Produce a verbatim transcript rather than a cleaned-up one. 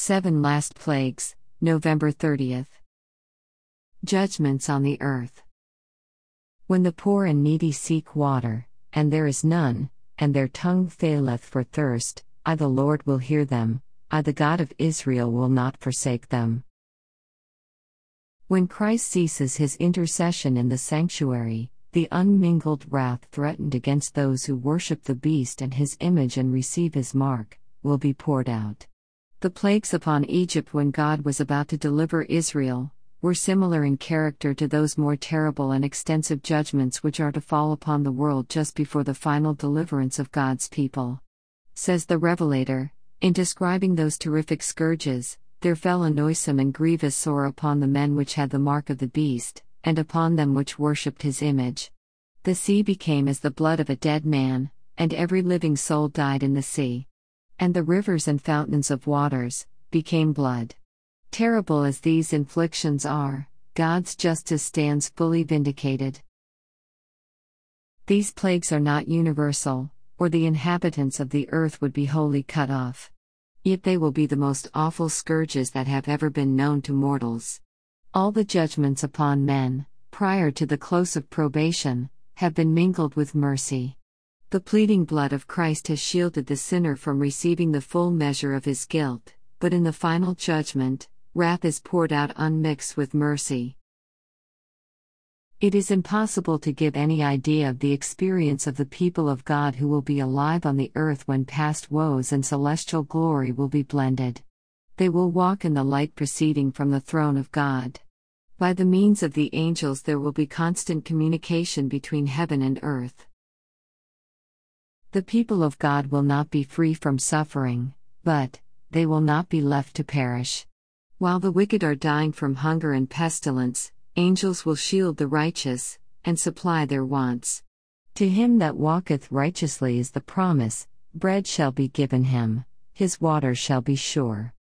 Seven last plagues, November thirtieth. Judgments on the earth. When the poor and needy seek water, and there is none, and their tongue faileth for thirst, I the Lord will hear them, I the God of Israel will not forsake them. When Christ ceases his intercession in the sanctuary, the unmingled wrath threatened against those who worship the beast and his image and receive his mark, will be poured out. The plagues upon Egypt when God was about to deliver Israel were similar in character to those more terrible and extensive judgments which are to fall upon the world just before the final deliverance of God's people. Says the Revelator, in describing those terrific scourges, there fell a noisome and grievous sore upon the men which had the mark of the beast, and upon them which worshipped his image. The sea became as the blood of a dead man, and every living soul died in the sea. And the rivers and fountains of waters became blood. Terrible as these inflictions are, God's justice stands fully vindicated. These plagues are not universal, or the inhabitants of the earth would be wholly cut off. Yet they will be the most awful scourges that have ever been known to mortals. All the judgments upon men, prior to the close of probation, have been mingled with mercy. The pleading blood of Christ has shielded the sinner from receiving the full measure of his guilt, but in the final judgment, wrath is poured out unmixed with mercy. It is impossible to give any idea of the experience of the people of God who will be alive on the earth when past woes and celestial glory will be blended. They will walk in the light proceeding from the throne of God. By the means of the angels there will be constant communication between heaven and earth. The people of God will not be free from suffering, but they will not be left to perish. While the wicked are dying from hunger and pestilence, angels will shield the righteous, and supply their wants. To him that walketh righteously is the promise, bread shall be given him, his water shall be sure.